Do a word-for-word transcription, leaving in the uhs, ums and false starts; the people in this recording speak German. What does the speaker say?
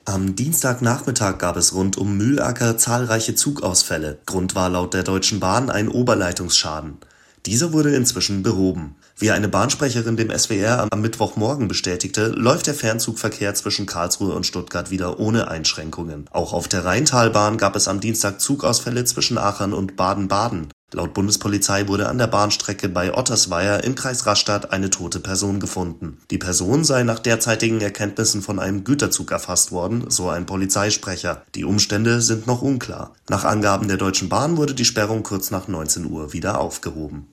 Am Dienstagnachmittag gab es rund um Mühlacker zahlreiche Zugausfälle. Grund war laut der Deutschen Bahn ein Oberleitungsschaden. Dieser wurde inzwischen behoben. Wie eine Bahnsprecherin dem S W R am Mittwochmorgen bestätigte, läuft der Fernzugverkehr zwischen Karlsruhe und Stuttgart wieder ohne Einschränkungen. Auch auf der Rheintalbahn gab es am Dienstag Zugausfälle zwischen Aachen und Baden-Baden. Laut Bundespolizei wurde an der Bahnstrecke bei Ottersweier im Kreis Rastatt eine tote Person gefunden. Die Person sei nach derzeitigen Erkenntnissen von einem Güterzug erfasst worden, so ein Polizeisprecher. Die Umstände sind noch unklar. Nach Angaben der Deutschen Bahn wurde die Sperrung kurz nach neunzehn Uhr wieder aufgehoben.